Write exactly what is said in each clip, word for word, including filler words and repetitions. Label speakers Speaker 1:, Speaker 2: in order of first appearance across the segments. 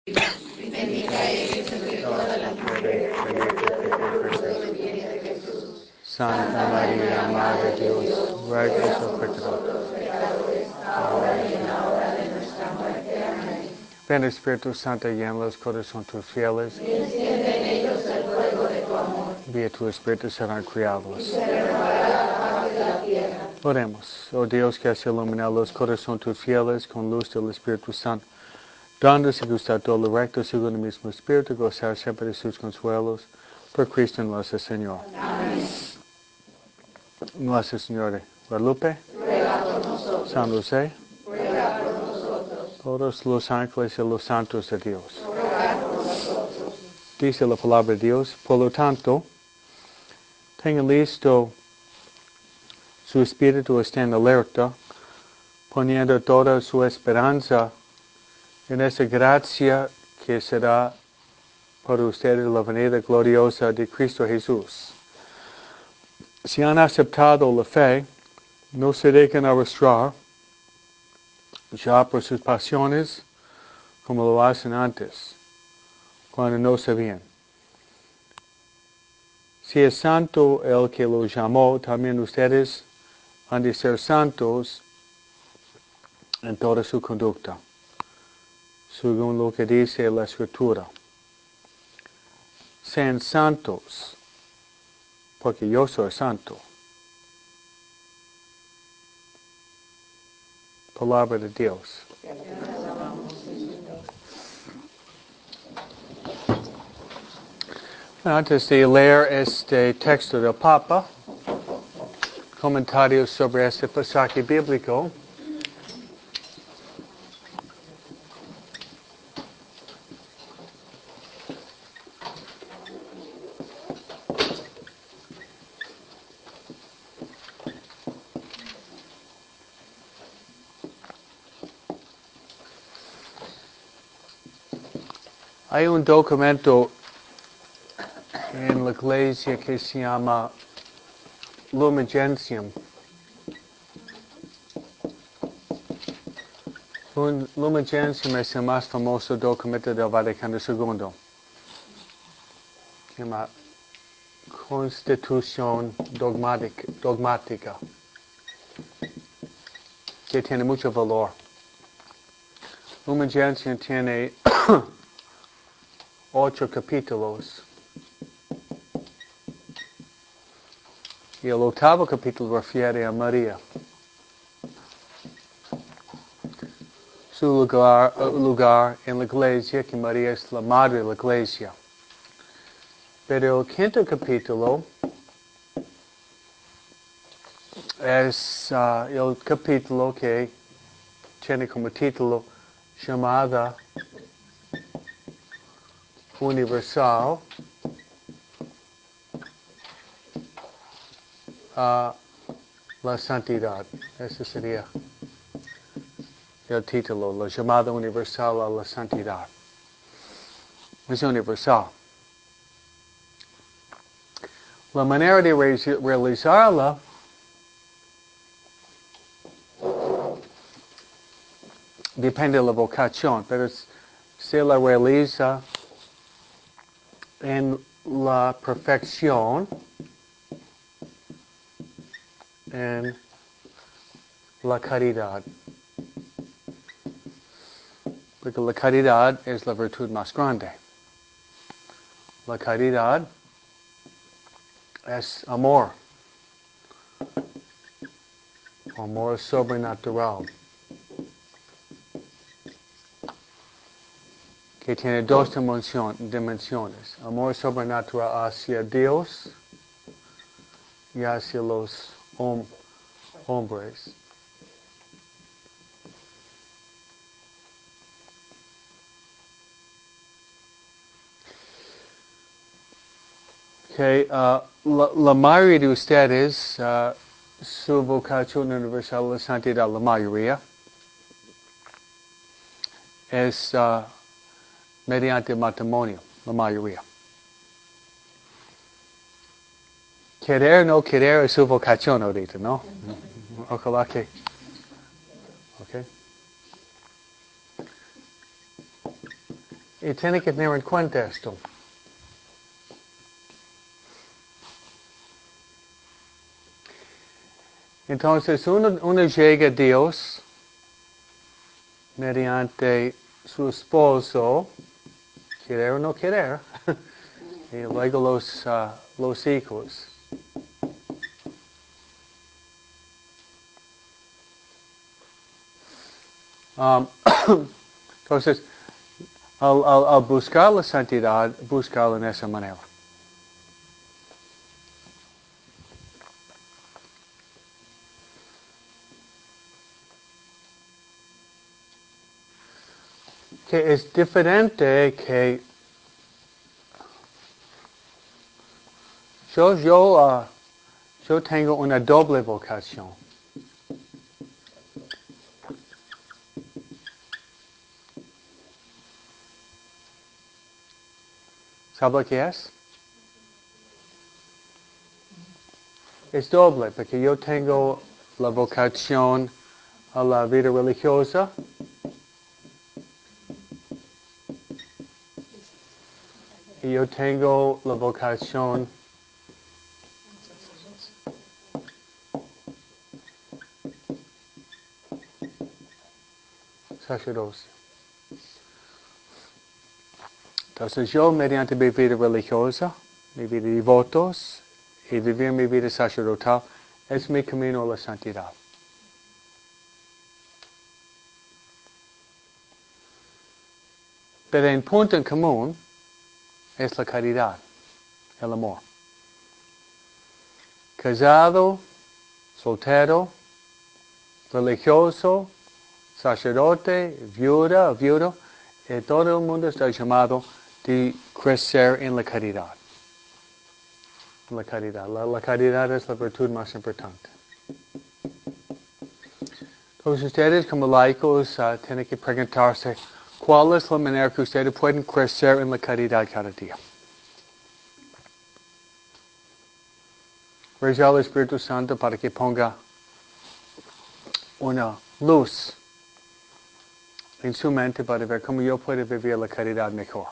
Speaker 1: Bendita eres entre todas las mujeres, bendito es tu fruto del vientre Jesús.
Speaker 2: Santa María, Madre de Dios, ruega por nosotros pecadores, ahora y en la hora de nuestra muerte. Amén. Ven Espíritu Santo, llena los corazones tus fieles. Y enciende en ellos el fuego de tu amor. Vía tu Espíritu serán criados. Y se renovará la faz de la tierra. Oremos. Oh Dios, que has iluminado los corazones tus fieles con luz del Espíritu Santo, dándose gustar todo lo recto según el mismo Espíritu, gozar siempre de sus consuelos. Por Cristo nuestro Señor. Amén. Nuestra Señora de Guadalupe, ruega por nosotros. San José, ruega por nosotros. Todos los ángeles y los santos de Dios, ruega por nosotros. Dice la palabra de Dios, por lo tanto, tengan listo su espíritu, estén alerta, poniendo toda su esperanza en esa gracia que será para ustedes la venida gloriosa de Cristo Jesús. Si han aceptado la fe, no se dejen arrastrar ya por sus pasiones como lo hacen antes, cuando no sabían. Si es santo el que lo llamó, también ustedes han de ser santos en toda su conducta, según lo que dice la Escritura. Sean santos, porque yo soy santo. Palabra de Dios. Antes de leer este texto del Papa, comentarios sobre este pasaje bíblico. Hay un documento en la iglesia que se llama Lumen Gentium. Lumen Gentium es el más famoso documento del Vaticano segundo. Se llama Constitución Dogmática, dogmática, que tiene mucho valor. Lumen Gentium tiene ocho capítulos. Y el octavo capítulo refiere a María. Su lugar, lugar en la iglesia, que María es la madre de la iglesia. Pero el quinto capítulo es uh, el capítulo que tiene como título llamada universal a la santidad. Ese sería el título, la llamada universal a la santidad. Es universal. La manera de realizarla depende de la vocación, pero se la realiza en la perfección, en la caridad. Porque la caridad es la virtud más grande. La caridad es amor. Amor sobrenatural. Que tiene dos dimensión, dimensiones. Amor sobrenatural hacia Dios y hacia los hom hombres. Okay, uh, la, la mayoría de ustedes, uh, su vocación universal a la santidad, la mayoría, es uh, mediante matrimonio, la mayoría. Querer no querer es su vocación ahorita, ¿no? Ojalá que... Okay. Y tiene que tener en cuenta esto. Entonces uno, uno llega a Dios mediante su esposo, querer o no querer, y luego los, uh, los hijos. Um, entonces, al, al, al buscar la santidad, buscarla en esa manera. Que es diferente que yo, yo, uh, yo tengo una doble vocación. ¿Sabe lo que es? Es doble, porque yo tengo la vocación a la vida religiosa y yo tengo la vocación sacerdocio. Entonces yo, mediante mi vida religiosa, mi vida de votos y vivir mi vida sacerdotal, es mi camino a la santidad. Pero en punto en común es la caridad, el amor. Casado, soltero, religioso, sacerdote, viuda, viudo, y todo el mundo está llamado de crecer en la caridad. La caridad. La, la caridad es la virtud más importante. Entonces ustedes como laicos uh, tienen que preguntarse cuál es la manera que ustedes pueden crecer en la caridad cada día. Rezar al Espíritu Santo para que ponga una luz en su mente para ver cómo yo puedo vivir la caridad mejor.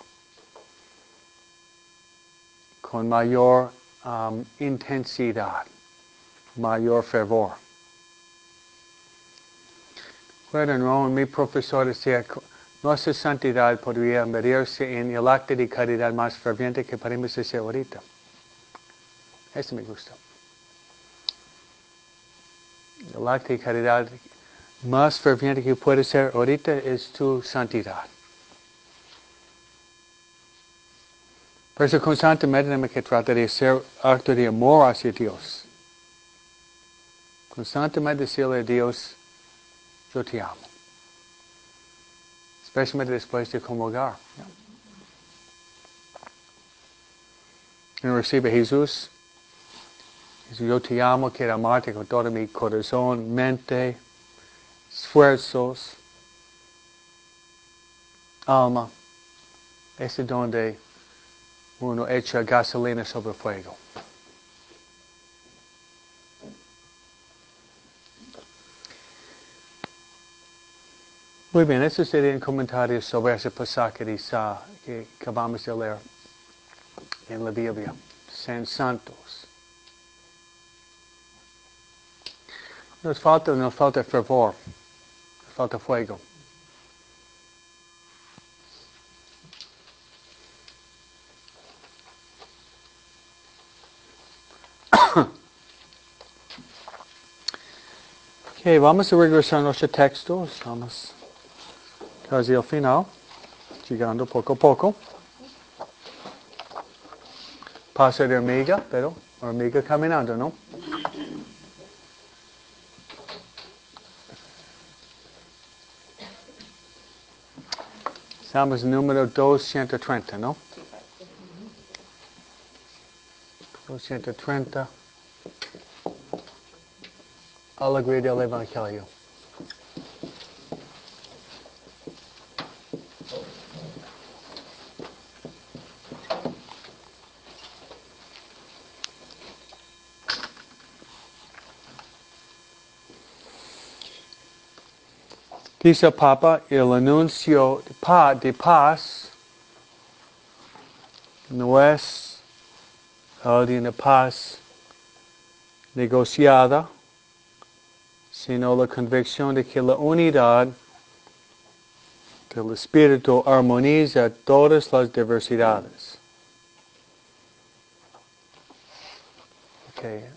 Speaker 2: Con mayor um, intensidad, mayor fervor. Bueno, no, mi profesor decía, nuestra santidad podría medirse en el acto de caridad más ferviente que podemos hacer ahorita. Eso me gusta. El acto de caridad más ferviente que puede ser ahorita es tu santidad. Por eso constantemente tenemos que tratar de hacer acto de amor hacia Dios. Constantemente decirle a Dios, yo te amo. Especialmente después de comulgar. Uno recibe a Jesús. Dice, yo te amo, quiero amarte con todo mi corazón, mente, esfuerzos, alma. Es donde uno echa gasolina sobre el fuego. Muy bien, eso sería un comentario sobre ese pasaje de Isa que acabamos de leer en la Biblia. Sean santos. Nos falta, nos falta fervor, nos falta fuego. Ok, vamos a regresar a nuestros textos. Vamos casi al final, llegando poco a poco. Pasa de hormiga, pero hormiga caminando, ¿no? Estamos en número doscientos treinta, ¿no? doscientos treinta. Alegría del Evangelio. Dice el Papa, el anuncio de paz no es uh, de una paz negociada, sino la convicción de que la unidad del Espíritu armoniza todas las diversidades. Okay.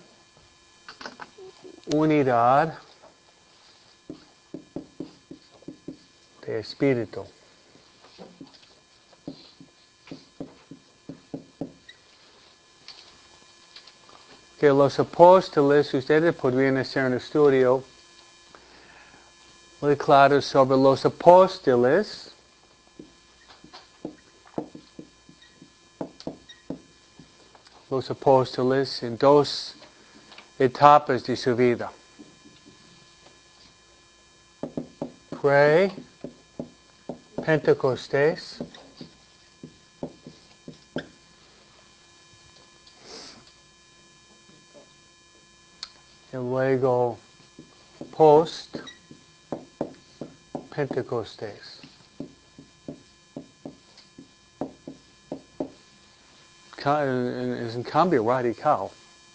Speaker 2: Unidad de Espíritu. Que los apóstoles, ustedes podrían hacer un estudio muy claro sobre los apóstoles. Los apóstoles en dos etapas de su vida. Pre-Pentecostés y luego post-Pentecostés. Es un cambio radical.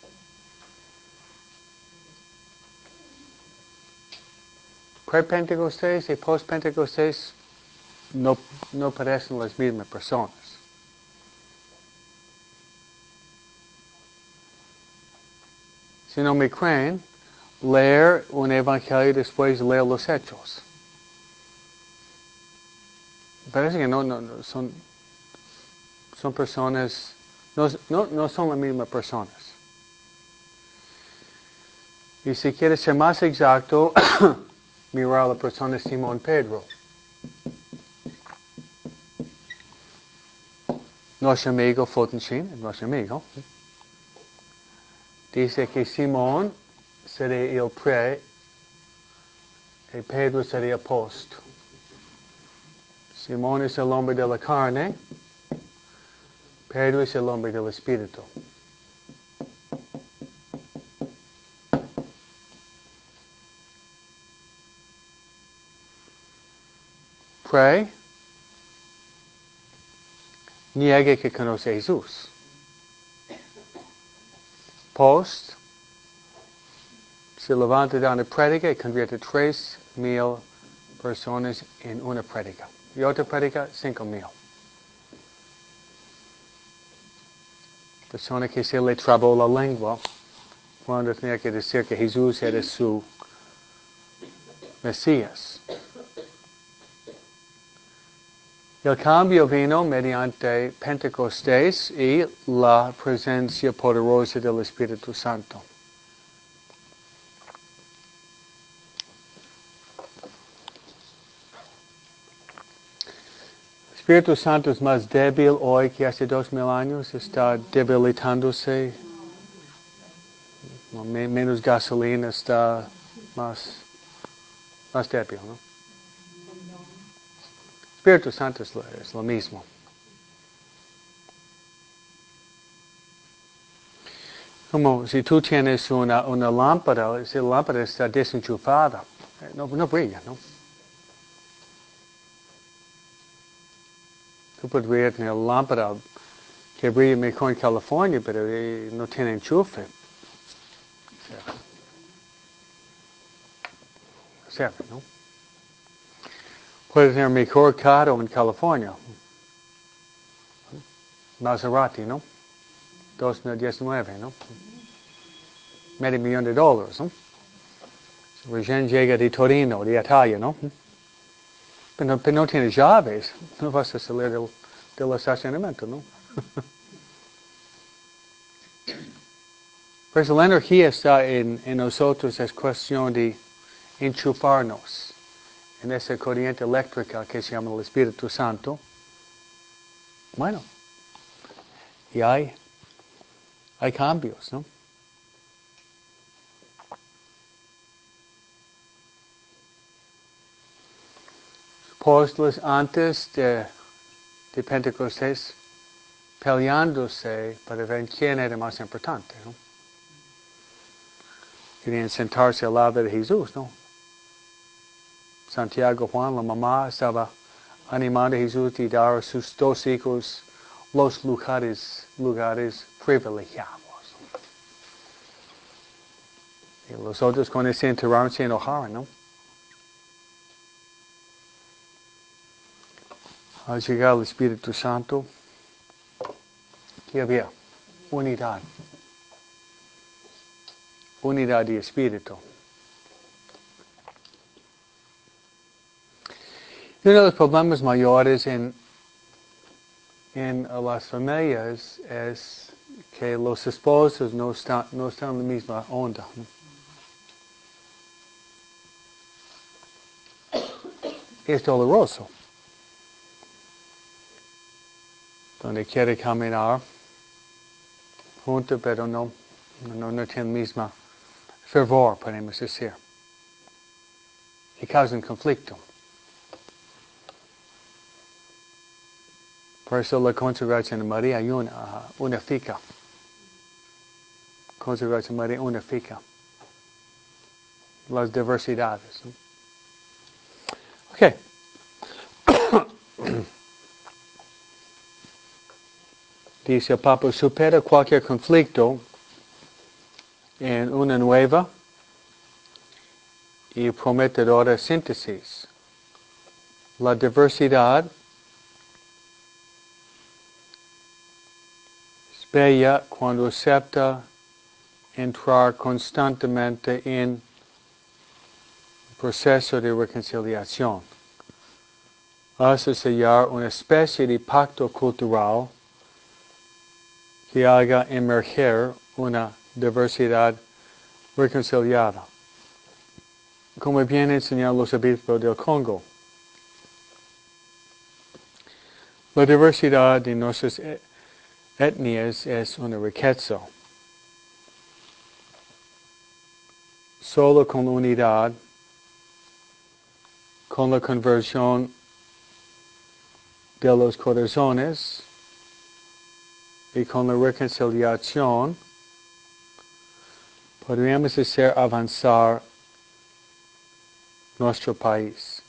Speaker 2: Pre-Pentecostés y post-Pentecostés no, no parecen las mismas personas. Si no me creen, leer un evangelio después de leer los hechos. Parece que no, no, no son, son personas, no, no, no son las mismas personas. Y si quieres ser más exacto, mirar a la persona de Simón Pedro. Nuestro amigo Fotenchin, nuestro amigo, dice que Simón sería el pre y Pedro sería el post. Simón es el hombre de la carne, Pedro es el hombre del espíritu. Pre, niega que conoce a Jesús. Post, se levanta de una prédica y convierte tres mil personas en una prédica. Y otra prédica, cinco mil. Persona que se le trabó la lengua cuando tenía que decir que Jesús era su Mesías. El cambio vino mediante Pentecostés y la presencia poderosa del Espíritu Santo. El Espíritu Santo es más débil hoy que hace dos mil años, está debilitándose, menos gasolina, está más, más débil, ¿no? El Espíritu Santo es lo, es lo mismo. Como si tú tienes una, una lámpara, esa lámpara está desenchufada, no, no brilla, ¿no? Tú podrías tener lámpara que brilla mejor en California, pero eh, no tiene enchufe. Cierto, ¿no? Puedes tener mejor carro en California. Maserati, ¿no? dos mil diecinueve, ¿no? Medio millón de dólares, ¿no? Recién llega de Torino, de Italia, ¿no? Pero no, pero no tienes llaves, no vas a salir del, del estacionamiento, ¿no? Pues la energía está en, en nosotros, es cuestión de enchufarnos en esa corriente eléctrica que se llama el Espíritu Santo. Bueno, y hay, hay cambios, ¿no? Apóstoles antes de, de Pentecostés peleándose para ver quién era más importante, ¿no? Querían sentarse al lado de Jesús, ¿no? Santiago, Juan, la mamá estaba animando a Jesús y dar a sus dos hijos los lugares, lugares privilegiados. Y los otros cuando se enteraron se enojaron, ¿no? Al llegar el Espíritu Santo, ¿qué había? Unidad. Unidad de espíritu. Y uno de los problemas mayores en, en las familias es que los esposos no están, no están en la misma onda, ¿no? Es doloroso. Donde quiere caminar juntos, pero no, no, no tiene el mismo fervor, podemos decir. Y causan conflicto. Por eso la consagración de María una, uh, unifica. Consagración de María unifica las diversidades, ¿no? Ok. Dice el Papa, supera cualquier conflicto en una nueva y prometedora síntesis. La diversidad es bella cuando acepta entrar constantemente en el proceso de reconciliación. Hace sellar una especie de pacto cultural que haga emerger una diversidad reconciliada, como bien enseñaron los obispos del Congo. La diversidad de nuestras etnias es una riqueza. Solo con la unidad, con la conversión de los corazones y con la reconciliación, podríamos hacer avanzar nuestro país.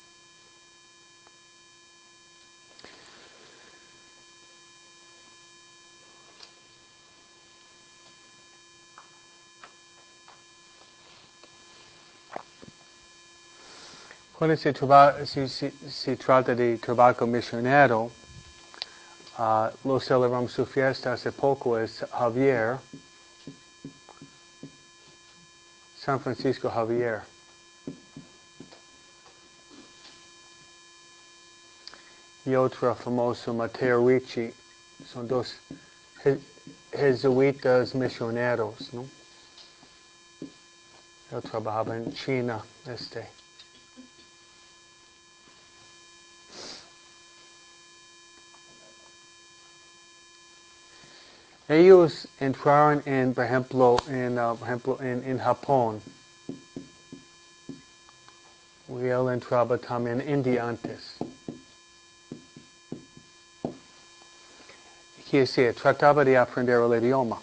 Speaker 2: Cuando se, traba, si, si, se trata de trabajo misionero, uh, lo celebramos su fiesta hace poco, es Javier, San Francisco Javier. Y otro famoso, Matteo Ricci, son dos jesuitas misioneros, ¿no? Él trabajaba en China, este. Ellos entraron en, por ejemplo, en, uh, por ejemplo, en, en Japón. Y él entraba también en India antes. Quiere decir, trataba de aprender el idioma.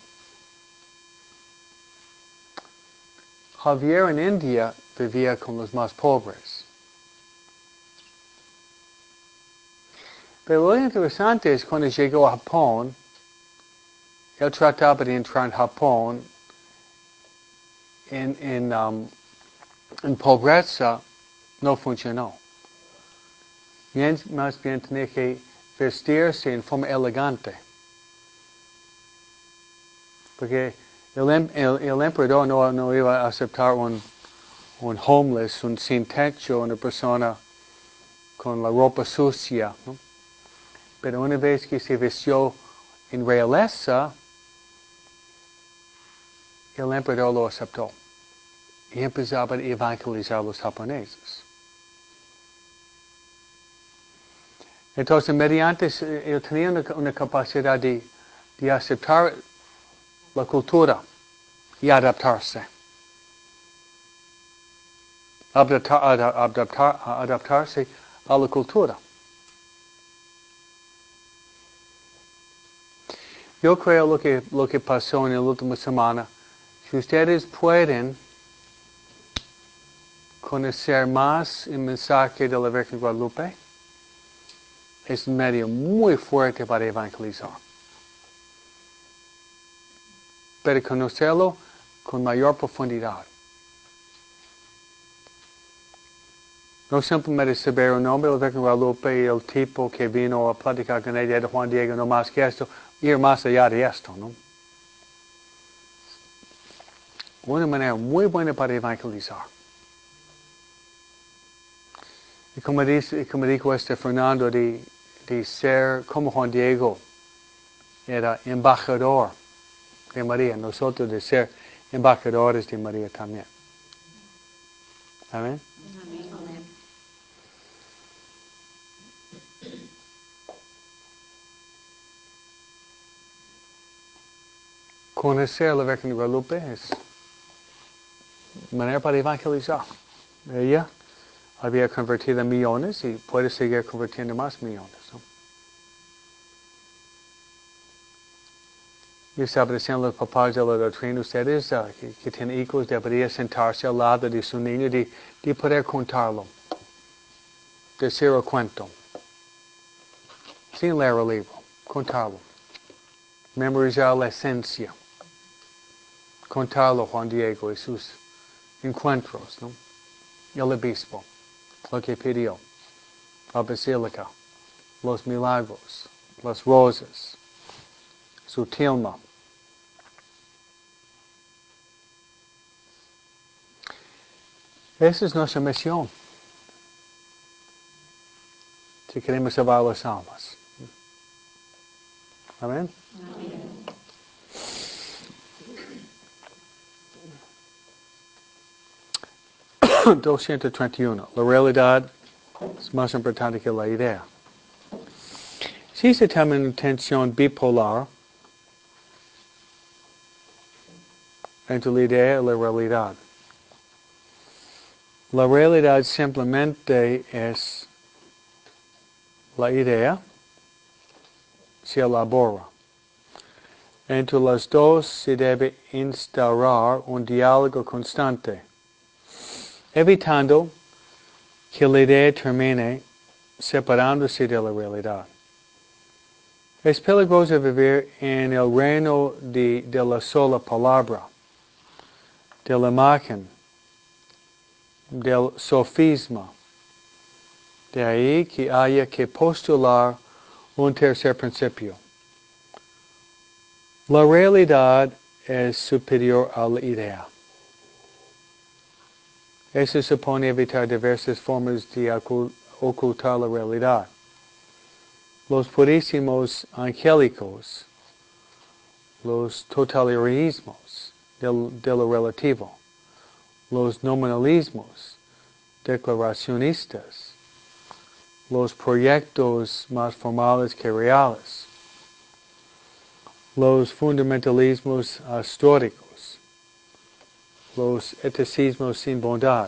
Speaker 2: Javier en India vivía con los más pobres. Pero lo interesante es cuando llegó a Japón, él trataba de entrar en Japón en, en, um, en pobreza, no funcionó. Bien, más bien tenía que vestirse en forma elegante. Porque el, el, el emperador no, no iba a aceptar un, un homeless, un sin techo, una persona con la ropa sucia, ¿no? Pero una vez que se vistió en realeza, el emperador lo aceptó y empezaba a evangelizar a los japoneses. Entonces, mediante, él tenía una, una capacidad de, de aceptar la cultura y adaptarse. Adaptar, adaptar, adaptarse a la cultura. Yo creo lo que, lo que pasó en la última semana, si ustedes pueden conocer más el mensaje de la Virgen Guadalupe, es un medio muy fuerte para evangelizar. Pero conocerlo con mayor profundidad. No simplemente saber un nombre, el Virgen Guadalupe y el tipo que vino a platicar con ella de Juan Diego, no más que esto, ir más allá de esto, ¿no? Una manera muy buena para evangelizar. Y como, dice, como dijo este Fernando, de, de ser como Juan Diego, era embajador de María, nosotros de ser embajadores de María también. Amén.
Speaker 3: Amén.
Speaker 2: Conocer a la Virgen de Guadalupe es manera para evangelizar. Ella había convertido millones y puede seguir convirtiendo más millones, ¿no? Yo estaba diciendo a los papás de la doctrina, ustedes uh, que, que tienen hijos deberían sentarse al lado de su niño y de, de poder contarlo, decir el cuento, sin leer el libro, contarlo, memorizar la esencia, contarlo Juan Diego y sus encuentros, ¿no? El obispo, lo que pidió, la basílica, los milagros, las rosas, su tilma. Esa es nuestra misión. Si queremos salvar las almas. Amén.
Speaker 3: Amén.
Speaker 2: doscientos treinta y uno. La realidad es más importante que la idea. Si se toma una tensión bipolar entre la idea y la realidad, la realidad simplemente es la idea, se elabora. Entre las dos se debe instaurar un diálogo constante, evitando que la idea termine separándose de la realidad. Es peligroso vivir en el reino de, de la sola palabra, de la imagen, del sofisma. De ahí que haya que postular un tercer principio. La realidad es superior a la idea. Eso supone evitar diversas formas de ocultar la realidad. Los purísimos angélicos, los totalitarismos del, de lo relativo, los nominalismos declaracionistas, los proyectos más formales que reales, los fundamentalismos históricos, los eticismos sin bondad,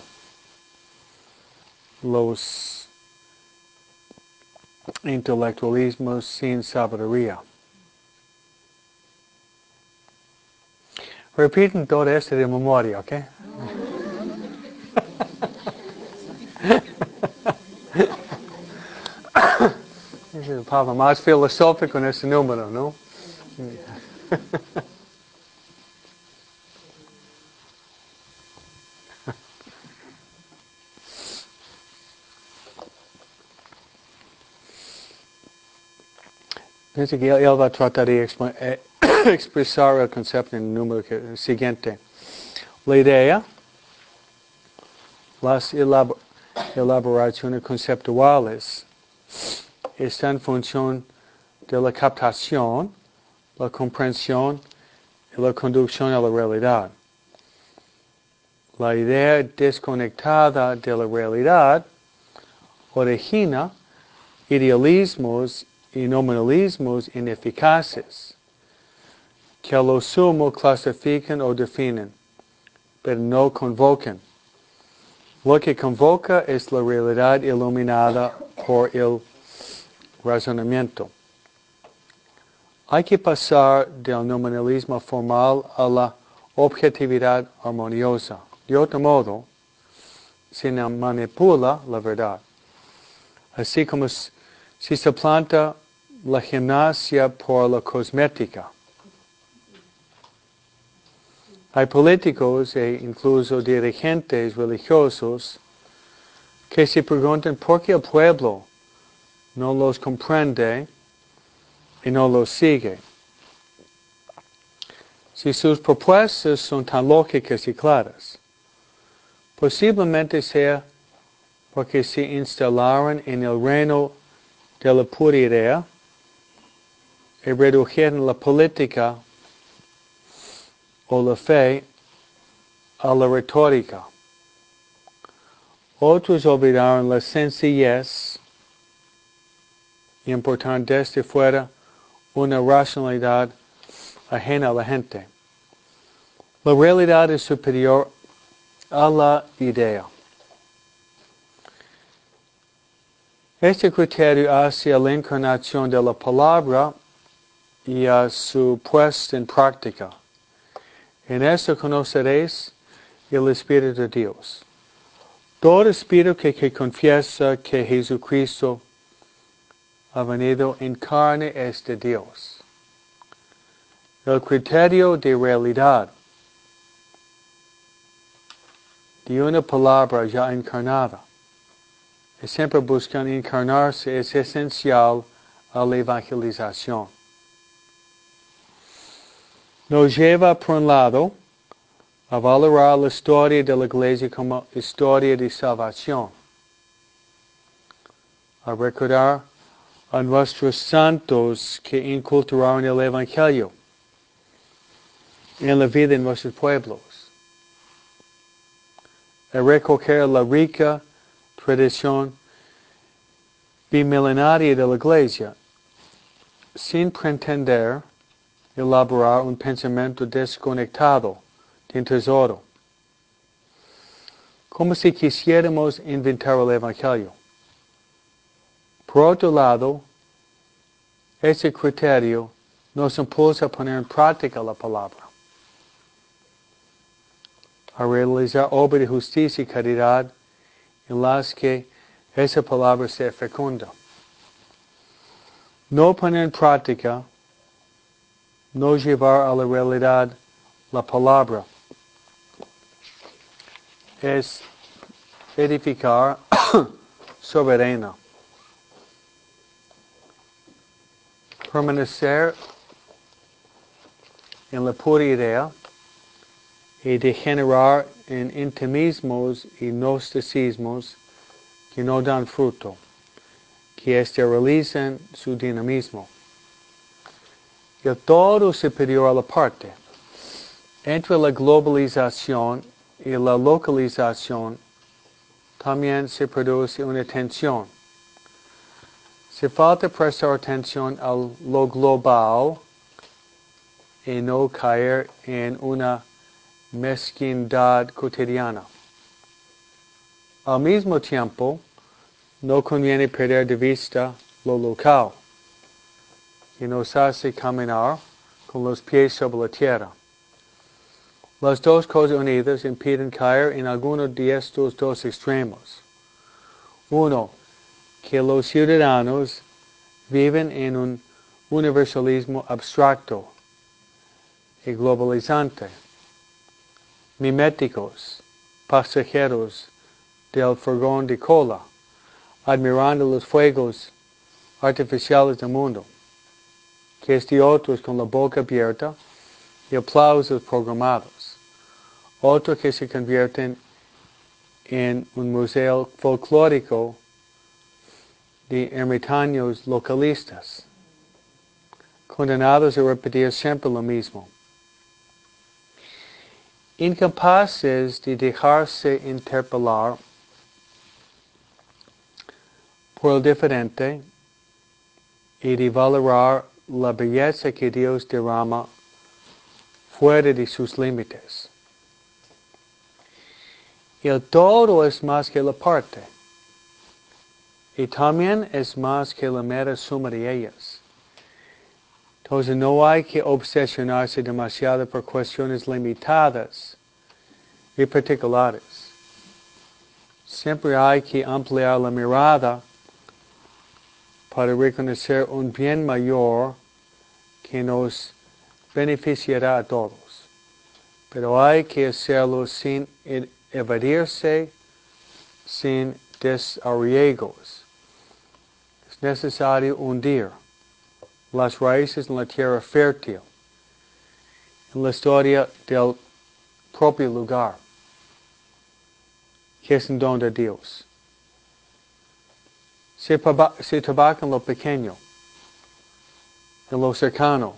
Speaker 2: los intelectualismos sin sabiduría. Repiten todo esto de memoria, ¿ok? Es el Papa más filosófico en este número, ¿no? Pienso que él, él va a tratar de exp eh, expresar el concepto en el número que, siguiente. La idea, las elabor elaboraciones conceptuales están en función de la captación, la comprensión y la conducción a la realidad. La idea desconectada de la realidad origina idealismos y nominalismos ineficaces que a lo sumo clasifican o definen, pero no convocan. Lo que convoca es la realidad iluminada por el razonamiento. Hay que pasar del nominalismo formal a la objetividad armoniosa. De otro modo, se manipula la verdad. Así como si suplanta la gimnasia por la cosmética. Hay políticos e incluso dirigentes religiosos que se preguntan por qué el pueblo no los comprende y no los sigue. Si sus propuestas son tan lógicas y claras, posiblemente sea porque se instalaron en el reino de la pura idea y redujeron la política o la fe a la retórica. Otros olvidaron la sencillez y importaron desde fuera una racionalidad ajena a la gente. La realidad es superior a la idea. Este criterio hacia la encarnación de la palabra y a su puesta en práctica. En esto conoceréis el Espíritu de Dios. Todo espíritu que, que confiesa que Jesucristo ha venido en carne es de Dios. El criterio de realidad de una palabra ya encarnada y siempre buscan encarnarse es esencial a la evangelización. Nos lleva, por un lado, a valorar la historia de la Iglesia como historia de salvación, a recordar a nuestros santos que inculturaron el Evangelio en la vida de nuestros pueblos, a recoger la rica tradición bimilenaria de la Iglesia, sin pretender elaborar un pensamiento desconectado de un tesoro, como si quisiéramos inventar el Evangelio. Por otro lado, ese criterio nos impulsa a poner en práctica la palabra, a realizar obras de justicia y caridad en las que esa palabra sea fecunda. No poner en práctica, no llevar a la realidad la palabra, es edificar sobre arena. Permanecer en la pura idea y degenerar en intimismos y gnosticismos que no dan fruto, que esterilizan su dinamismo. El todo superior a la parte. Entre la globalización y la localización también se produce una tensión. Se falta prestar atención a lo global y no caer en una mezquindad cotidiana. Al mismo tiempo, no conviene perder de vista lo local, que nos hace caminar con los pies sobre la tierra. Las dos cosas unidas impiden caer en alguno de estos dos extremos. Uno, que los ciudadanos viven en un universalismo abstracto y globalizante, miméticos, pasajeros del furgón de cola, admirando los fuegos artificiales del mundo, que es de otros con la boca abierta y aplausos programados, otros que se convierten en un museo folclórico de ermitaños localistas, condenados a repetir siempre lo mismo. Incapaces de dejarse interpelar por el diferente y de valorar la belleza que Dios derrama fuera de sus límites. El todo es más que la parte, y también es más que la mera suma de ellas. Entonces no hay que obsesionarse demasiado por cuestiones limitadas y particulares. Siempre hay que ampliar la mirada para reconocer un bien mayor que nos beneficiará a todos. Pero hay que hacerlo sin evadirse, sin desarraigos. Es necesario hundir las raíces en la tierra fértil, en la historia del propio lugar, que es un don de Dios. Se, se trabaja en lo pequeño, en lo cercano,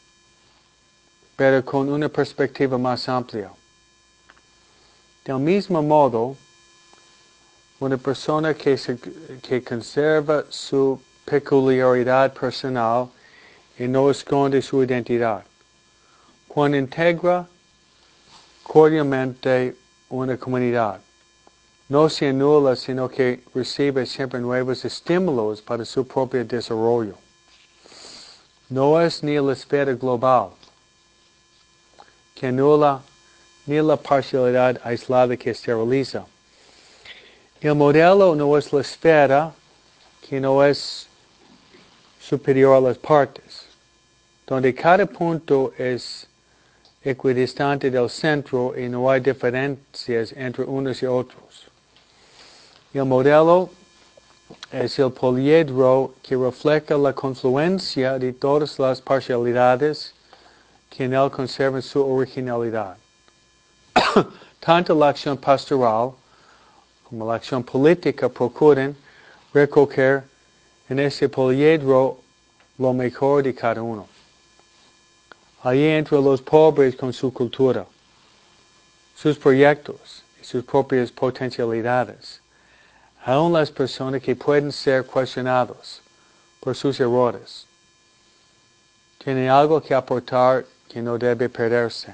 Speaker 2: pero con una perspectiva más amplia. Del mismo modo, una persona que, se, que conserva su peculiaridad personal y no esconde su identidad, cuando integra cordialmente una comunidad, no se anula, sino que recibe siempre nuevos estímulos para su propio desarrollo. No es ni la esfera global que anula, ni la parcialidad aislada que esteriliza. El modelo no es la esfera que no es superior a las partes, donde cada punto es equidistante del centro y no hay diferencias entre unos y otros. El modelo es el poliedro que refleja la confluencia de todas las parcialidades que en él conservan su originalidad. Tanto la acción pastoral como la acción política procuran recoger en ese poliedro lo mejor de cada uno. Allí entran los pobres con su cultura, sus proyectos y sus propias potencialidades. Aún las personas que pueden ser cuestionados por sus errores tienen algo que aportar que no debe perderse.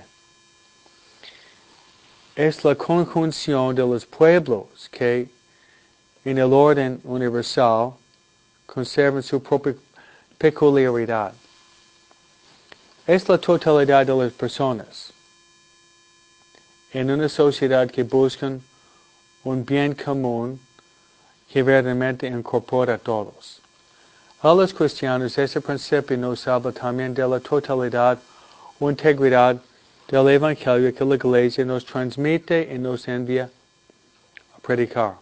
Speaker 2: Es la conjunción de los pueblos que, en el orden universal, conservan su propia peculiaridad. Es la totalidad de las personas en una sociedad que buscan un bien común que verdaderamente incorpora a todos. A los cristianos ese principio nos habla también de la totalidad o integridad del Evangelio que la Iglesia nos transmite y nos envía a predicar.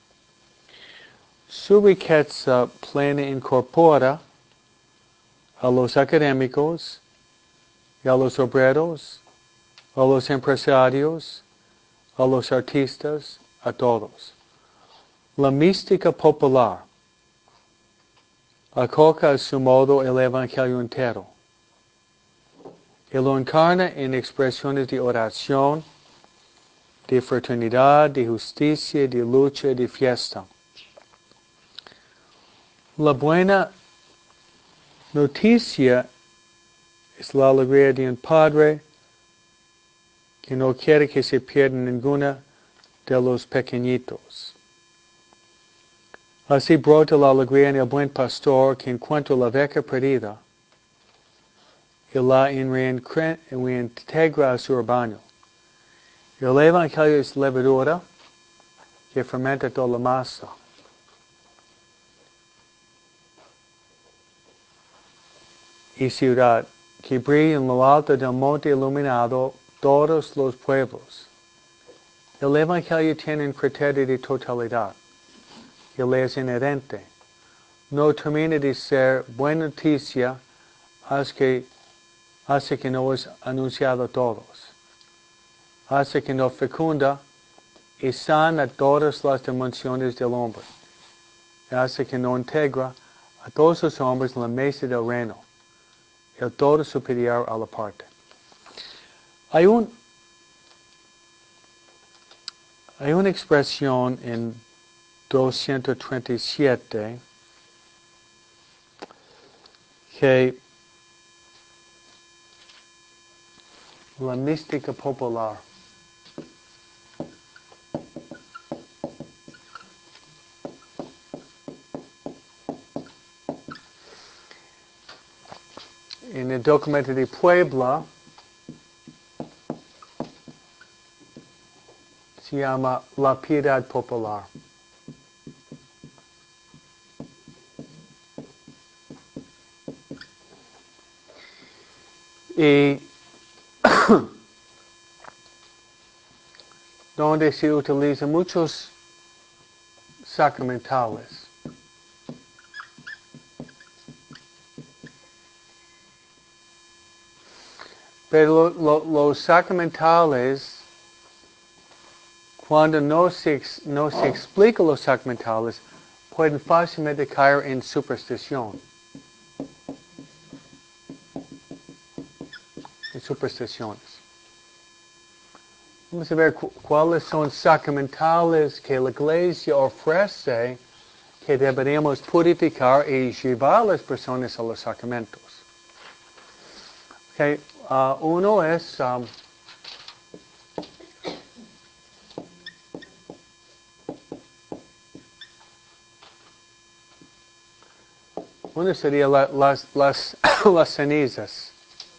Speaker 2: Su riqueza plena incorpora a los académicos y a los obreros, a los empresarios, a los artistas, a todos. La mística popular acoge a su modo el Evangelio entero y lo encarna en expresiones de oración, de fraternidad, de justicia, de lucha, de fiesta. La buena noticia es la alegría de un Padre que no quiere que se pierda ninguna de los pequeñitos. Así brota la alegría en el buen pastor que encuentra la oveja perdida y la reintegra a su rebaño. El Evangelio es levadura que fermenta toda la masa. Y ciudad que brilla en lo alto del monte iluminado todos los pueblos. El Evangelio tiene un criterio de totalidad. Él es inherente. No termina de ser buena noticia hasta que, hasta que no es anunciado a todos. Hasta que no fecunda y sana todas las dimensiones del hombre. Hasta que no integra a todos los hombres en la mesa del reino. El todo superior a la parte. Hay, un, hay una expresión en doscientos treinta y siete que la mística popular en el documento de Puebla se llama la piedad popular. y donde se utilizan muchos sacramentales. Pero lo, lo, los sacramentales, cuando no se, no se explican los sacramentales, pueden fácilmente caer en superstición. En supersticiones. Vamos a ver cu cuáles son sacramentales que la iglesia ofrece que deberíamos purificar y llevar a las personas a los sacramentos. Okay. Uh, uno es um, uno sería la, las, las, las cenizas.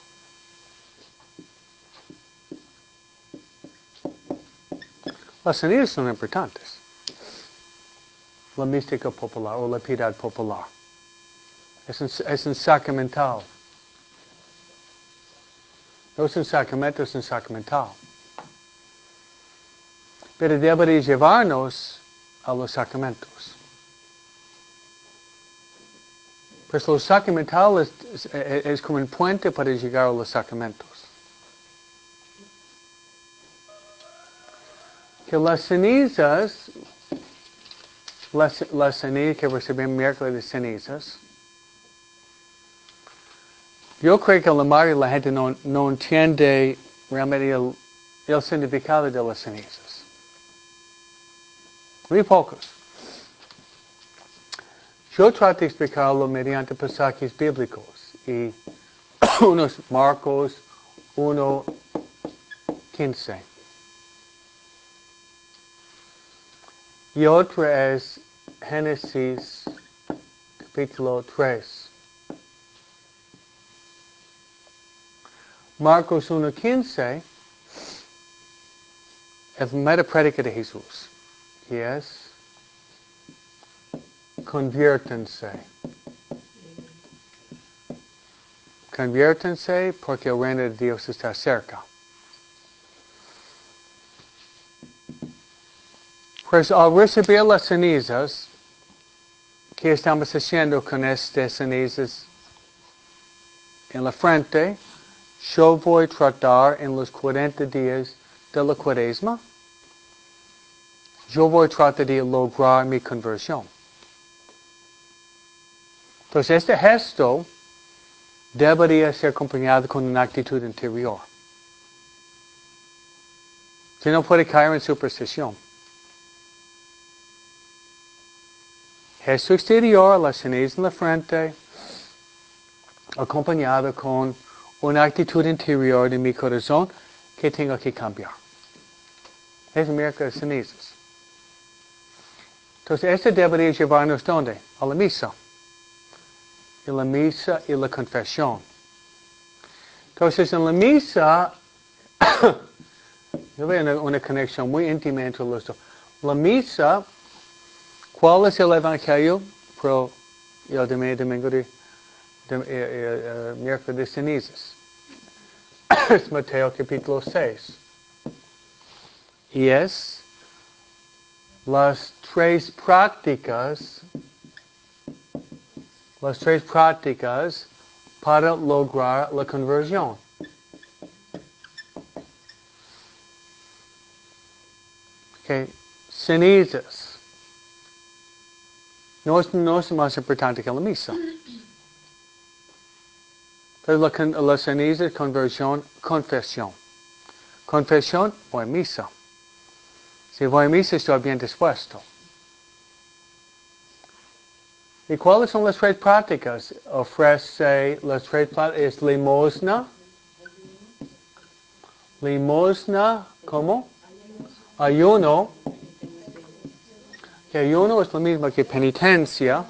Speaker 2: Las cenizas son importantes. La mística popular o la piedad popular. Es un, es un sacramental. No es un sacramento, es un sacramental. Pero debería llevarnos a los sacramentos. Pues los sacramentales es, es, es como un puente para llegar a los sacramentos. Que las cenizas, las, las cenizas que recibimos miércoles de cenizas, yo creo que la mayoría de la gente no, no entiende realmente el, el significado de las cenizas. Muy pocos. Yo trato de explicarlo mediante pasajes bíblicos. Y uno es Marcos uno quince. Y otro es Génesis capítulo tres. Marcos uno quince es la primera prédica de Jesús. Y es conviértanse. Conviértanse porque el reino de Dios está cerca. Pues al recibir las cenizas, ¿qué estamos haciendo con estas cenizas en la frente? Yo voy a tratar en los cuarenta días de la cuaresma. Yo voy a tratar de lograr mi conversión. Entonces este gesto debería ser acompañado con una actitud interior. Si no puede caer en superstición. Gesto exterior, las cenizas en la frente, acompañado con una actitud interior de mi corazón que tengo que cambiar. Es el miércoles de cenizas. Entonces, esto debería llevarnos ¿dónde? A la misa. Y la misa y la confesión. Entonces, en la misa, yo veo una, una conexión muy íntima entre los dos. La misa, ¿cuál es el evangelio? Pro el domingo de, de, de, de, de miércoles de cenizas. Es Mateo capítulo seis. Y es las tres prácticas, las tres prácticas para lograr la conversión. Okay. Cenizas. No es, no es más importante que la misa. Pero la, la ceniza, conversión, confesión. Confesión, voy a misa. Si voy a misa, estoy bien dispuesto. ¿Y cuáles son las tres prácticas? Ofrece las tres prácticas. Es limosna. Limosna, ¿cómo? Ayuno. Que ayuno es lo mismo que penitencia.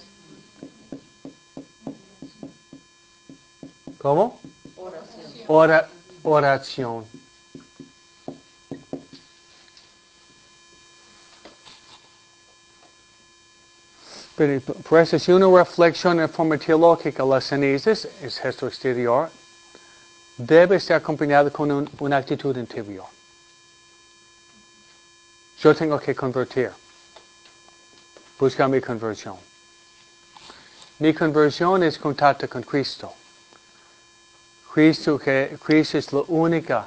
Speaker 2: ¿Cómo?
Speaker 3: Oración.
Speaker 2: Ora, oración. Pero por eso si uno reflexiona en forma teológica las cenizas, es gesto exterior. debe estar acompañado con un, una actitud interior. Yo tengo que convertir. Buscar mi conversión. Mi conversión es contacto con Cristo. Cristo, que, Cristo es la única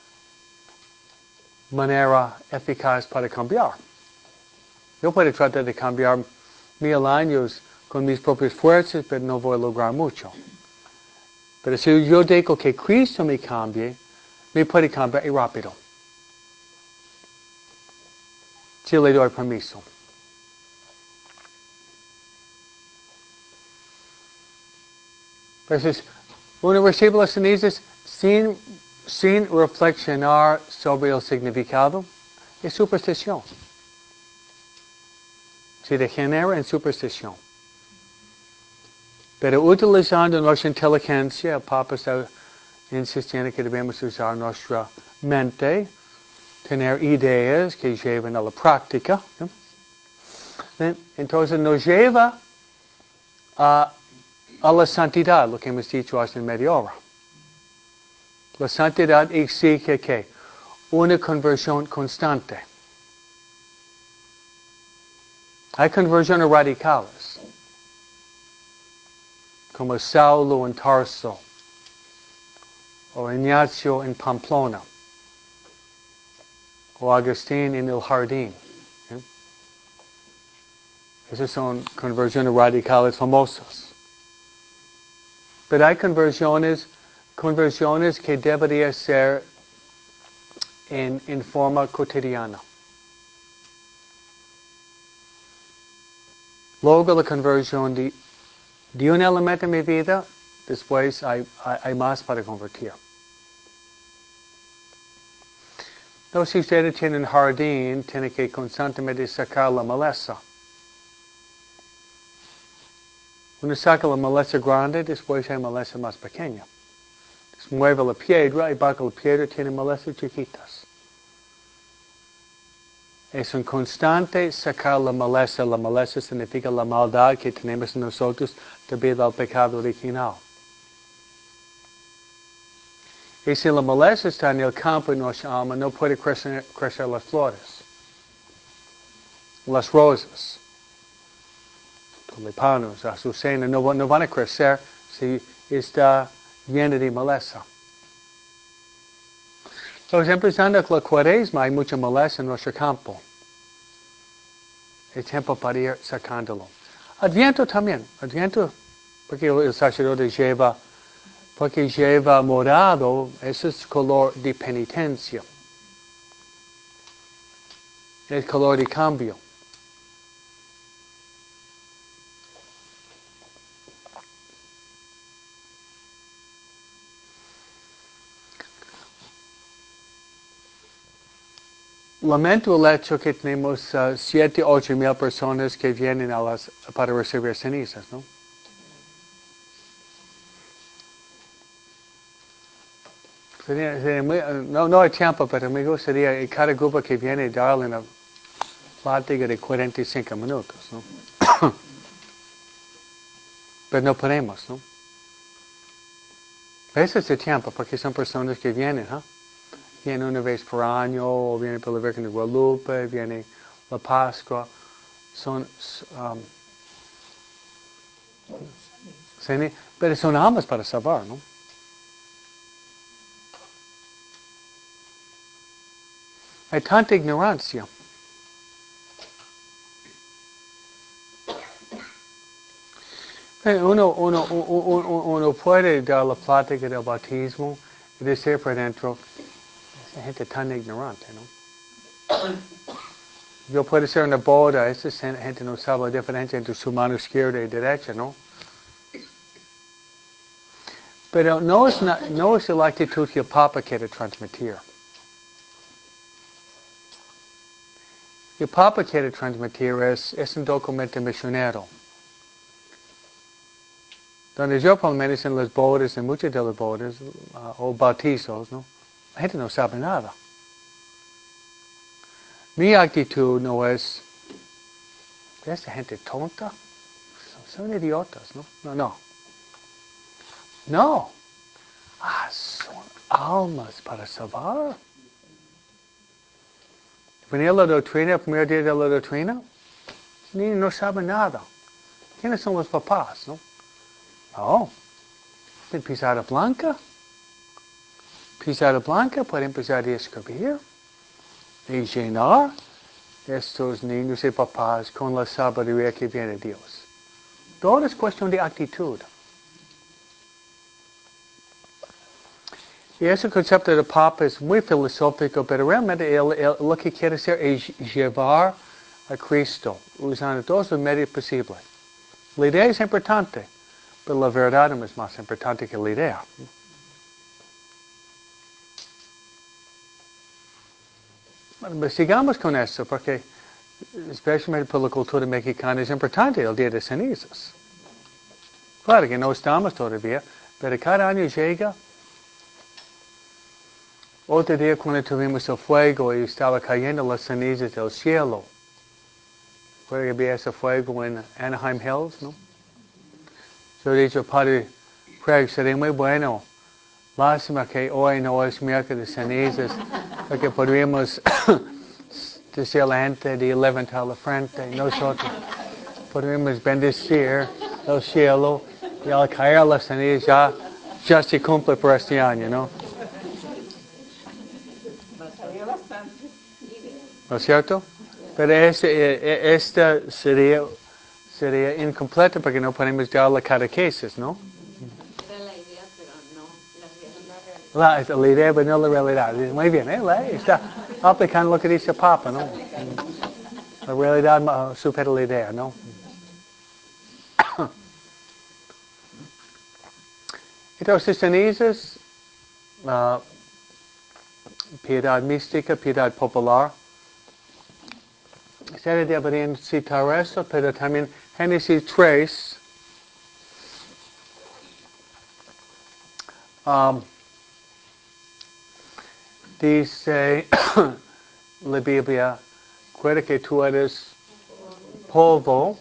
Speaker 2: manera eficaz para cambiar. Yo puedo tratar de cambiar mil años con mis propias fuerzas, pero no voy a lograr mucho. Pero si yo dejo que Cristo me cambie, me puede cambiar y rápido. Si le doy permiso. Entonces, uno recibe las cenizas sin, sin reflexionar sobre el significado. Es superstición. Se degenera en superstición. Pero utilizando nuestra inteligencia, el Papa está insistiendo que debemos usar nuestra mente, tener ideas que lleven a la práctica. ¿No? Entonces nos lleva a, a la santidad, lo que hemos dicho hace media hora. La santidad exige que una conversión constante. Hay conversiones radicales, como Saulo en Tarso, o Ignacio en Pamplona, o Agustín en el Jardín. ¿Sí? Esas son conversiones radicales famosas. Pero hay conversiones, conversiones que deberían ser en, en forma cotidiana. Luego la conversión de, de un elemento en mi vida, después hay, hay, hay más para convertir. No, si usted tiene un jardín, tiene que constantemente sacar la maleza. Uno saca la maleza grande, después hay maleza más pequeña. Mueve la piedra y bajo la piedra tiene malezas chiquitas. Es un constante sacar la maleza. La maleza significa la maldad que tenemos en nosotros debido al pecado original. Y si la maleza está en el campo de nuestra alma, no puede crecer, crecer las flores, las rosas, tulipanos, azucenas, no, no van a crecer si está llena de maleza. Entonces, empezando con la cuaresma, hay mucha maleza en nuestro campo. Es tiempo para ir sacándolo. Adviento también. Adviento, porque el sacerdote lleva, porque lleva morado, ese es color de penitencia. Es color de cambio. Lamento el hecho que tenemos uh, siete, ocho mil personas que vienen a las, para recibir cenizas, ¿no? Sería, sería muy, no, no hay tiempo, pero me gustaría cada grupo que viene darle una plática de cuarenta y cinco minutos, ¿no? Pero no podemos, ¿no? Ese es el tiempo, porque son personas que vienen, ¿eh? Vienen una vez por año, o vienen por la Virgen de Guadalupe, viene la Pascua. Son, um, pero son almas para salvar, ¿no? Hay tanta ignorancia. Uno, uno, uno, uno puede dar la plática del bautismo y decir por dentro, esa gente tan ignorante, ¿no? Yo puedo ser una boda, esa gente no sabe la diferencia entre su mano izquierda y derecha, ¿no? Pero no es, na, no es la actitud que el Papa quiere transmitir. El Papa quiere transmitir es, es un documento misionero. Donde yo por lo menos en las bodas, en muchas de las bodas, uh, o bautizos, ¿no? La gente no sabe nada. Mi actitud no es, esta gente tonta, son, son idiotas, ¿no? No, no. No. Ah, son almas para salvar. Venía la doctrina, el primer día de la doctrina, ni no sabe nada. ¿Quiénes son los papás, no? No. En pizarra blanca. Pizarra blanca puede empezar a escribir y llenar estos niños y papás con la sabiduría que viene de Dios. Todo es cuestión de actitud. Y ese concepto de papa es muy filosófico, pero realmente él, él, lo que quiere hacer es llevar a Cristo, usando todos los medios posibles. La idea es importante, pero la verdad no es más importante que la idea. Bueno, sigamos con esto, porque especialmente por la cultura mexicana es importante el Día de Cenizas. Claro que no estamos todavía, pero cada año llega. Otro día cuando tuvimos el fuego y estaba cayendo las cenizas del cielo. Recuerda que había ese fuego en Anaheim Hills, ¿no? Yo he dicho, Padre Craig, sería muy bueno. Lástima que hoy no es miércoles de cenizas, porque podríamos decir a la gente de levantar la frente. Nosotros podríamos bendecir el cielo y al caer las cenizas ya, ya se cumple por este año, ¿no? ¿No es cierto? Pero este, esta sería, sería incompleta porque no podemos dar la catequesis, ¿no?
Speaker 3: Era la idea, pero no la realidad.
Speaker 2: La, la idea, pero no la realidad. Muy bien, ¿eh? Está aplicando lo que dice el Papa, ¿no? La realidad supera la idea, ¿no? Entonces, cenizas, uh, piedad mística, piedad popular. Se deberían citar eso, pero también Génesis tres, um, dice la Biblia, recuerda que tú eres polvo,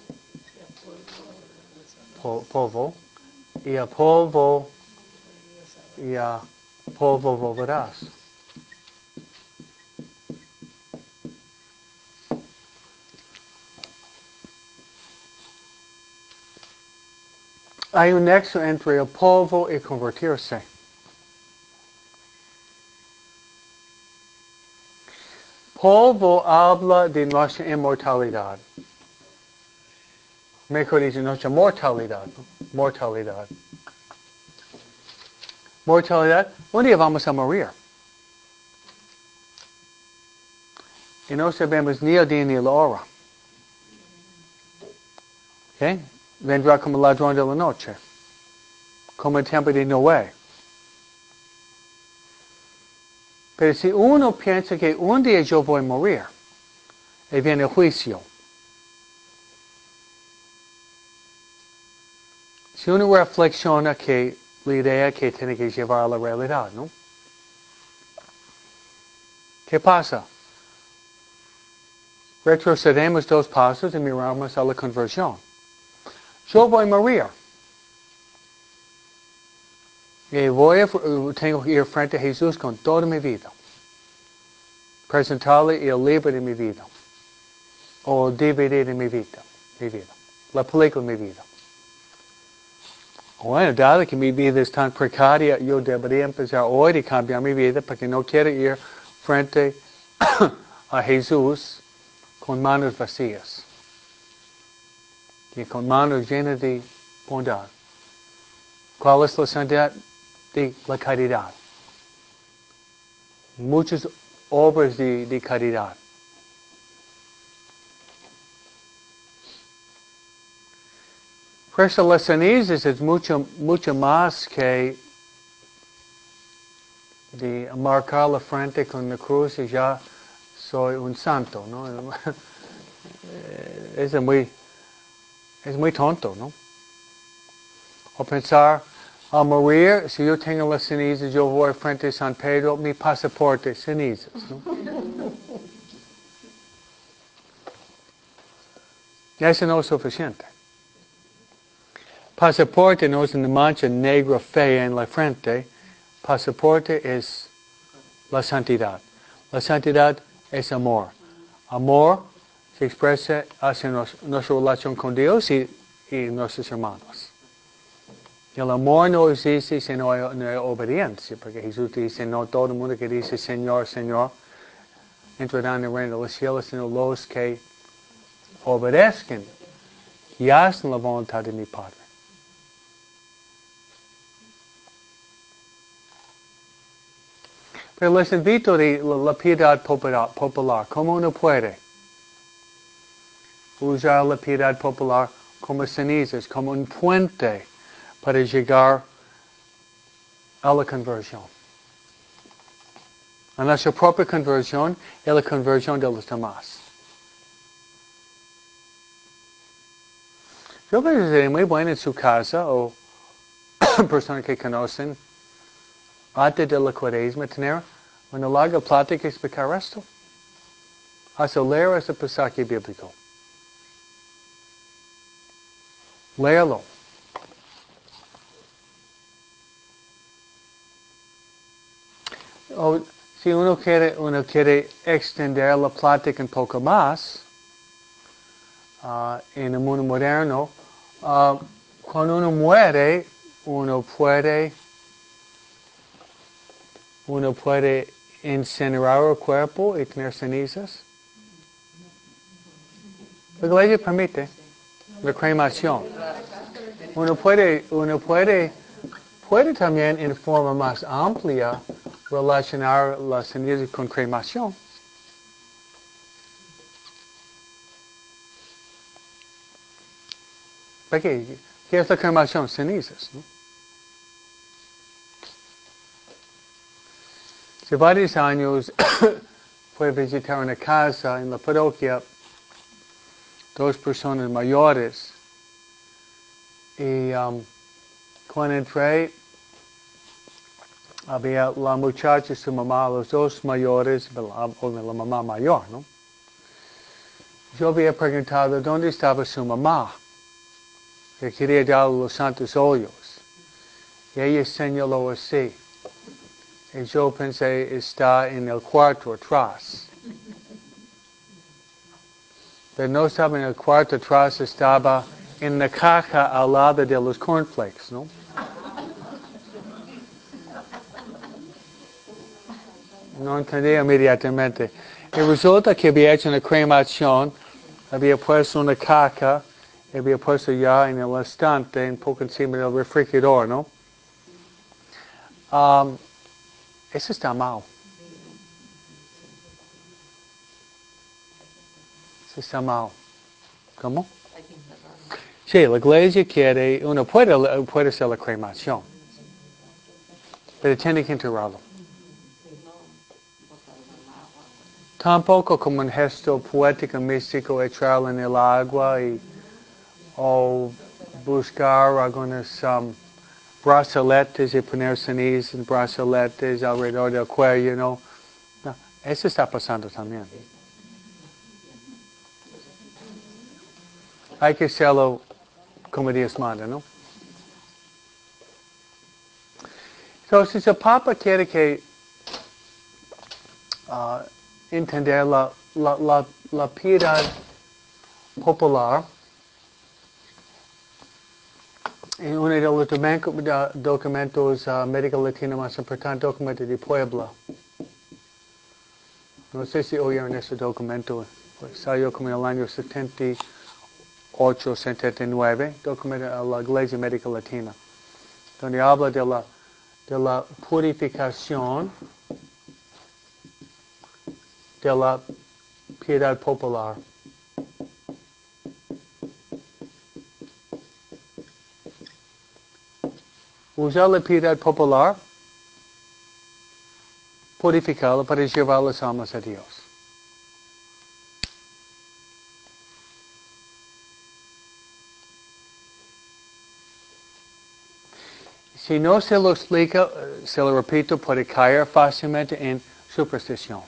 Speaker 2: pol, polvo, y a polvo, y a polvo volverás. Hay un nexo entre el polvo y convertirse. Polvo habla de nuestra inmortalidad. Mejor dicho, nuestra mortalidad. ¿No? Mortalidad. Mortalidad, un día vamos a morir. Y no sabemos ni el día ni la hora. ¿Okay? Vendrá como ladrón de la noche. Como el tiempo de Noé. Pero si uno piensa que un día yo voy a morir, y viene el juicio. Si uno reflexiona que la idea que tiene que llevar a la realidad, ¿no? ¿Qué pasa? Retrocedemos dos pasos y miramos a la conversión. Yo voy a morir. Y voy a, tengo que ir frente a Jesús con toda mi vida. Presentarle el libro de mi vida. O el D V D de mi vida. Mi vida. La película de mi vida. Bueno, dado que mi vida es tan precaria, yo debería empezar hoy a cambiar mi vida porque no quiero ir frente a Jesús con manos vacías. Y con manos llenas de bondad. ¿Cuál es la santidad? De la caridad. Muchas obras de, de caridad. Por eso las cenizas es mucho, mucho más que de marcar la frente con la cruz y ya soy un santo, ¿no? Es muy, es muy tonto, ¿no? O pensar, al morir, si yo tengo las cenizas, yo voy frente a San Pedro, mi pasaporte, cenizas, ¿no? Eso no es suficiente. Pasaporte no es una mancha negra fea en la frente. pasaporte es la santidad. La santidad es amor. Amor se expresa hacia nos, nuestra relación con Dios y, y nuestros hermanos. El amor no existe si no hay, no hay obediencia, porque Jesús dice, no todo el mundo que dice Señor, Señor, entrarán en el reino de los cielos, sino los que obedezcan y hacen la voluntad de mi Padre. Pero les invito de la, la piedad popular, popular. ¿Cómo uno puede usar la piedad popular como cenizas, como un puente para llegar a la conversión? A nuestra propia conversión y a la conversión de los demás. Yo creo que sería muy bueno en su casa o personas que conocen antes de la cuaresma tener una larga plática y explicar esto. Hasta leer este pasaje bíblico. Léalo. O si uno quiere, uno quiere extender la plática un poco más, uh, en el mundo moderno, uh, cuando uno muere, uno puede, uno puede incinerar el cuerpo y tener cenizas. La iglesia permite la cremación. Uno puede, uno puede, puede también en forma más amplia relacionar las cenizas con cremación. ¿Qué? ¿Qué es la cremación? Cenizas, ¿no? Hace varios años fui a visitar una casa en la parroquia, dos personas mayores, y um, cuando entré, había la muchacha y su mamá, los dos mayores, la, la mamá mayor, ¿no? Yo había preguntado dónde estaba su mamá, que quería darle los santos óleos. Y ella señaló así. Y yo pensé, está en el cuarto atrás. Pero no estaba en el cuarto atrás, estaba en la caja al lado de los cornflakes, ¿no? No entendía inmediatamente. Y resulta que había hecho una cremación, había puesto una caja, había puesto ya en el estante, un poco encima del refrigerador, ¿no? Um, eso está mal. Eso está mal. ¿Cómo? Sí, la iglesia quiere, uno puede, puede hacer la cremación, pero tiene que enterrarlo. Tampoco como un gesto poético, místico, echarlo en el agua y, o buscar algunos um, brazaletes y poner cenizas en brazaletes alrededor del cuello, ¿no? No, eso está pasando también. Hay que hacerlo como Dios manda, ¿no? Entonces el Papa quiere que uh, entender la, la, la, la piedad popular en uno de los documentos uh, América Latina más importantes, documento de Puebla. No sé si oyeron ese documento, pues salió como en el año setenta y ocho, setenta y nueve, documento de la Iglesia América Latina, donde habla de la, de la purificación de la piedad popular. Usar la piedad popular, purificarla para llevar las almas a Dios. Si no se lo explica, se lo repito, puede caer fácilmente en superstición.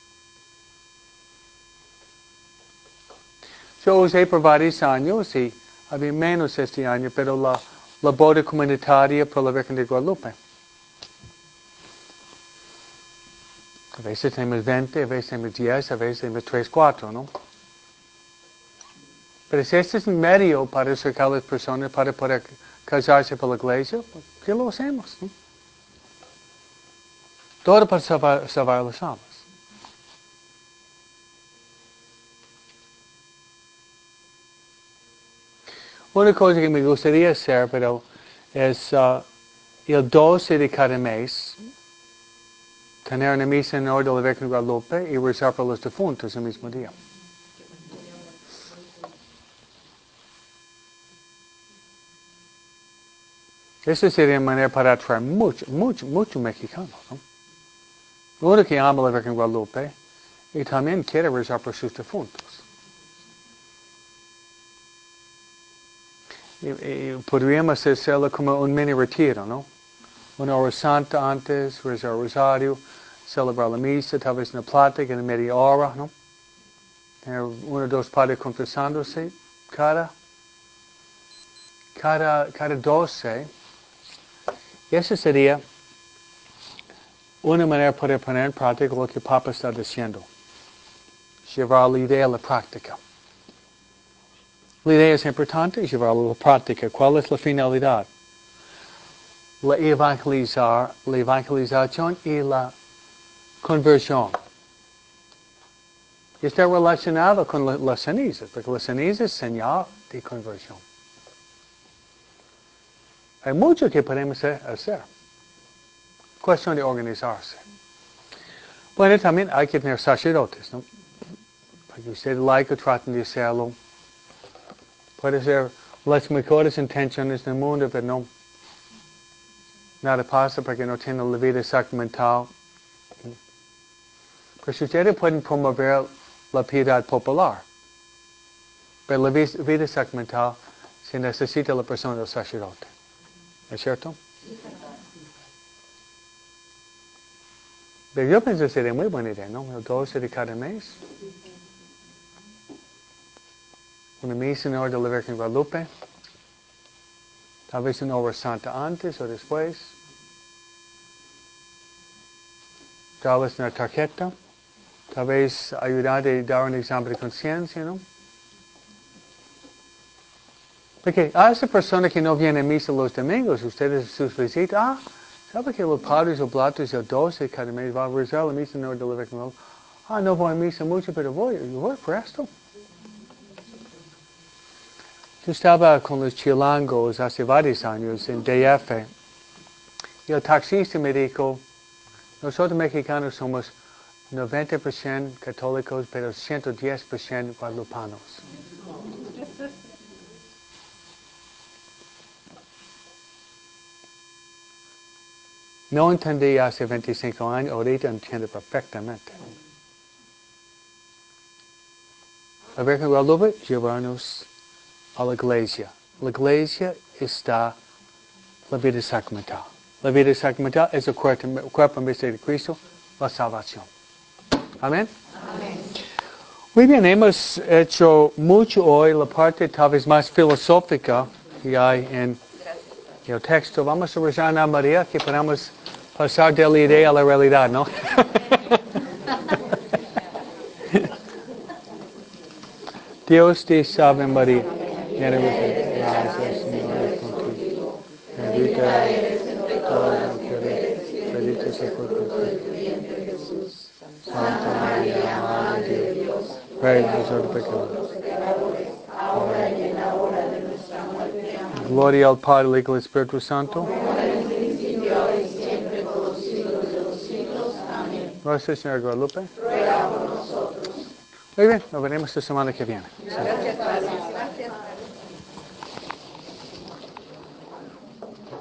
Speaker 2: Yo usé por varios años y había menos este año, pero la, la boda comunitaria por la Virgen de Guadalupe. A veces tenemos veinte, a veces tenemos diez, a veces tenemos tres, cuatro, ¿no? Pero si este es un medio para acercar a las personas, para poder casarse por la iglesia, ¿qué lo hacemos? ¿No? Todo para salvar, salvar las almas. Una cosa que me gustaría hacer, pero es uh, el doce de cada mes, tener una misa en honor de la Virgen Guadalupe y rezar por los difuntos el mismo día. Esa sería una manera para atraer mucho, mucho, mucho mexicano, ¿no? Uno que ama a la Virgen Guadalupe y también quiere rezar por sus difuntos. Y, y podríamos hacerlo como un mini retiro, ¿no? Una hora santa antes, rezar el rosario, celebrar la misa, tal vez una plática en media hora, ¿no? Tener uno o dos padres confesándose cada, cada, cada doce. Y eso sería una manera para poner en práctica lo que Papa está diciendo. Llevar la idea a la práctica. La idea es importante, llevarlo a la práctica. ¿Cuál es la finalidad? La evangelizar, la evangelización y la conversión. Y está relacionado con la, las cenizas, porque las cenizas es señal de conversión. Hay mucho que podemos hacer. Cuestión de organizarse. Bueno, también hay que tener sacerdotes, ¿no? Para que ustedes laico traten de hacerlo. Puede ser las mejores intenciones del mundo, pero no. Nada pasa porque no tienen la vida sacramental. Pues ustedes pueden promover la piedad popular. Pero la vida sacramental se necesita la persona del sacerdote. ¿Es cierto? Pero yo pienso que sería muy buena idea, ¿no? El doce de cada mes. Una misa en honor de la Virgen Guadalupe. Tal vez una hora santa antes o después. Tal vez una tarjeta. Tal vez ayudar a dar un examen de conciencia, ¿no? Porque a esa persona que no viene a misa los domingos, ustedes sus visitas, ah, ¿sabe que los padres oblatos el doce cada mes va a rezar la misa en honor de la Virgen Guadalupe? Ah, no voy a misa mucho, pero voy, voy por esto. Yo estaba con los chilangos hace varios años en D F y el taxista me dijo, nosotros mexicanos somos noventa por ciento católicos, pero ciento diez por ciento guadalupanos. No entendí hace veinticinco años, ahorita entiendo perfectamente. La Virgen Guadalupe llevarnos a la iglesia. La iglesia está la vida sacramental. La vida sacramental es el cuerpo, cuerpo místico de Cristo, la salvación. Amén.
Speaker 3: Amén.
Speaker 2: Muy bien, hemos hecho mucho hoy, la parte tal vez más filosófica que hay en el texto. Vamos a rezar a María que podamos pasar de la idea a la realidad, ¿no? Dios te salve María, llena de gracia, Señor es contigo. Bendita eres entre todas las mujeres, bendito es el fruto de tu vientre Jesús. Santa María, Madre de Dios, ruega por nosotros pecadores, ahora y en la hora de nuestra muerte. Amén. Gloria al Padre, al Hijo y al Espíritu Santo. Como en el principio, ahora y siempre, por los siglos de los siglos. Amén. Nuestra Señora Guadalupe, ruega por nosotros. Muy bien, nos veremos la semana que viene. Gracias, Padre.